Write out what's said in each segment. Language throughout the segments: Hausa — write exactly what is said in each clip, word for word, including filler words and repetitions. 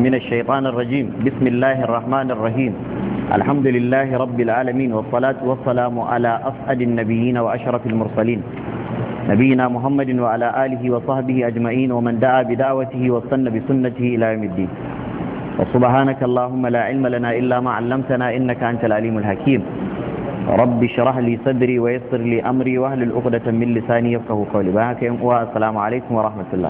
من الشيطان الرجيم بسم الله الرحمن الرحيم الحمد لله رب العالمين والصلاة والسلام على أسعد النبيين وأشرف المرسلين نبينا محمد وعلى آله وصحبه أجمعين ومن دعا بدعوته واستنى بسنته إلى يوم الدين وسبحانك اللهم لا علم لنا إلا ما علمتنا إنك أنت العليم الحكيم رب اشرح لي صدري ويسر لي أمري واحلل عقدة من لساني يفقهوا قولي بارك والسلام عليكم ورحمة الله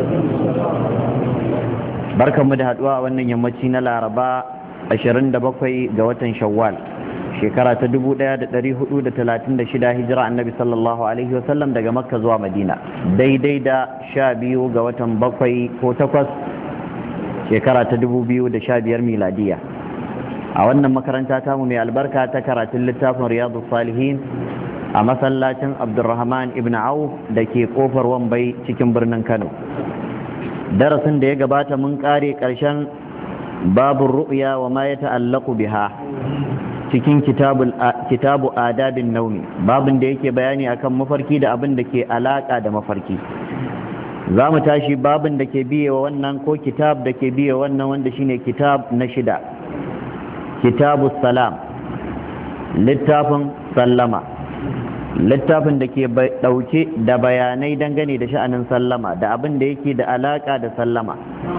barkan mu da haduwa a wannan yammaci na Laraba ashirin da bakwai ga watan Shawwal shekara ta dubu ɗaya da ɗari hudu da talatin da shida hijira annabi sallallahu alaihi wasallam daga Makka zuwa Madina daidai da sha biyu ga watan bakwai ko takwas shekara ta dubu biyu da sha biyar miladiya a wannan makaranta tamu mai albarka ta karatun littafin Riyadus Salihin a masallacin Abdurrahman ibn Auf da ke kofar Wambai cikin birnin Kano. Darasin da ya gabata mun kare ƙarshen babun ru'ya wa ma ya ta'allaku biha cikin kitabu adabin naumi babin da yake bayani akan mafarki da abin da ke alaka da mafarki. Za mu tashi babin da ke biye wa wannan ko kitab da ke biye wannan wanda shine kitab na shida, kitabu salam, littafin sallama, littafin da ke ɗauke da bayanai dangane da sha'anin sallama da abin da yake da alaƙa da sallama.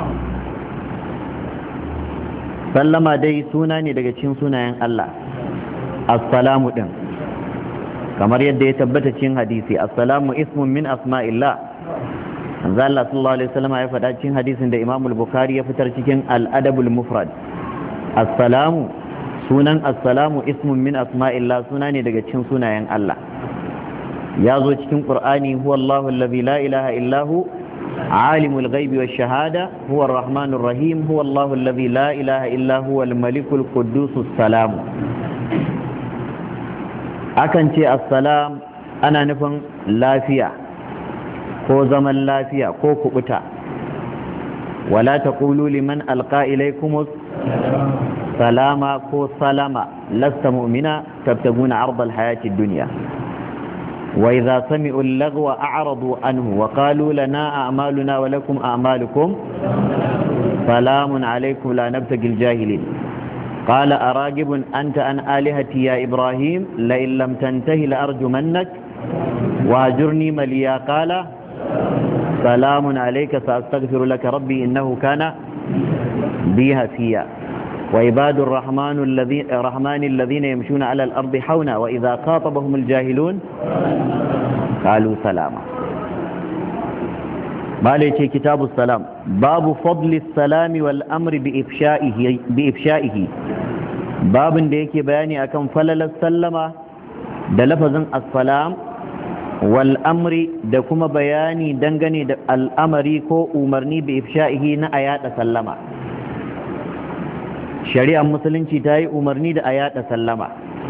Sallama dai suna ne daga cikin sunayen Allah, assalamu ɗin, kamar yadda ya tabbata cikin hadisi, assalamu ismun min asma'illah. Manzo Allah sallallahu alaihi wasallam ya faɗa cikin hadisin da Imam al-Bukhari ya fitar cikin al-Adabul Mufrad, assalamu sunan assalamu ismun min asma'illah, suna ne daga cikin sunayen Allah. Ya zo cikin Qur'ani, huwa Allahu allazi la ilaha illa hu alimul ghaibi wash shahada huwa ar-rahmanur rahim huwa Allahu allazi la ilaha illa huwa al-malikul quddusus salam. Akan ce assalam ana nufin lafiya ko zaman lafiya ko kubuta. wala taqulu liman alqa ilaykumus salama ko salama lasta mu'mina tabtaguna arda al-hayati ad-dunya وإذا سمعوا اللغو أعرضوا عنه وقالوا لنا أعمالنا ولكم أعمالكم سلام عليكم لا نبتغي الجاهلين قال أراغب أنت عن آلهتي يا إبراهيم لئن لم تنتهي لأرجمنك وهجرني مليا قال سلام عليك سأستغفر لك ربي إنه كان بي هفيا وعباد الرحمن الذين الرحمن الذين يمشون على الأرض حونا وإذا خاطبهم الجاهلون قالوا سلاما. مالك كتاب السلام باب فضل السلام والأمر بإفشائه بإفشائه باب ديك بياني أكم فلل السلام دلفظ السلام والأمر دكما بياني دنغني الأمر كو أمرني بإفشائه نآيات سلما. shari'ar musulunci ta yi umarni da a yada sallama.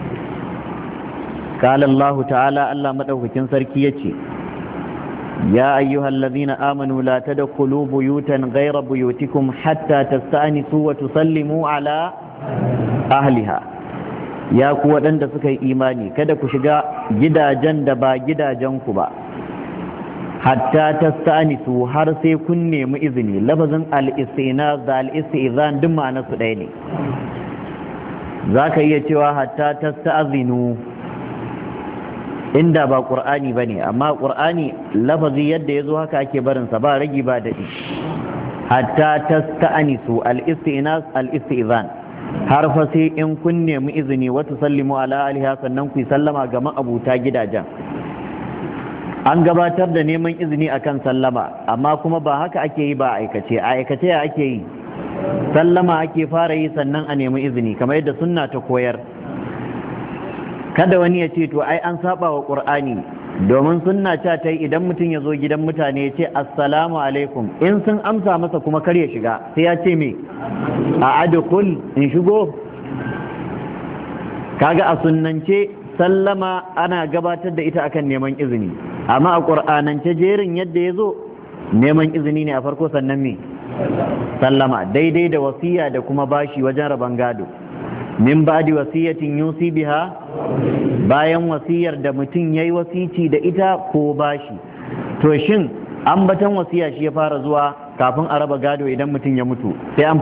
Qala Allah ta'ala, Allah madaukakin sarki yace ya ayyuhal ladhina amanu la tadkhulu buyutan ghayra buyutikum hatta tasta'nisu wa tusallimu ala ahliha. Ya ku waɗanda suka yi imani kada ku shiga gidajen da ba gidajen ku ba hatta tasta'nisu har sai kun nemi izini. Lafazin al-istinaz da al-istizan duk ma'anar su ɗaya ne. Zaka iya cewa hatta tasta'zinu inda ba qur'ani bane, amma qur'ani lafazi yadda yazo haka ake barin sa ba ragi ba dadi. Hatta tasta'nisu al-istinaz al-istizan har fa sai in kun nemi izini wa tusallimu ala aliha, sannan ku sallama ga ma'abuta gidajen. An gabatar da neman izini akan sallama, amma kuma ba haka ake yi ba a aikace. A aikace ya ake yi, sallama ake fara yi sannan a nemi izini kamar yadda sunna ta koyar. Kada wani ya ce to ai an saba wa qur'ani, domin sunna ta ta yi idan mutum ya zo gidan mutane ya ce assalamu alaikum, in sun amsa masa kuma kar ya shiga, sai ya ce me a adkhul, in shigo. Kaga a sunnance sallama ana gabatar da ita akan neman izini, amma a ƙur'anance jerin yadda ya zo neman izini ne a farko sannan me sallama, daidai da wasiya da kuma bashi wajen rabon gado. Min ba'di wasiyatin yusi biha, bayan wasiyar da mutum yayi wasici da ita ko bashi. To shin ambatan wasiya shi ya fara zuwa kafin a raba gado idan mutum ya mutu, sai an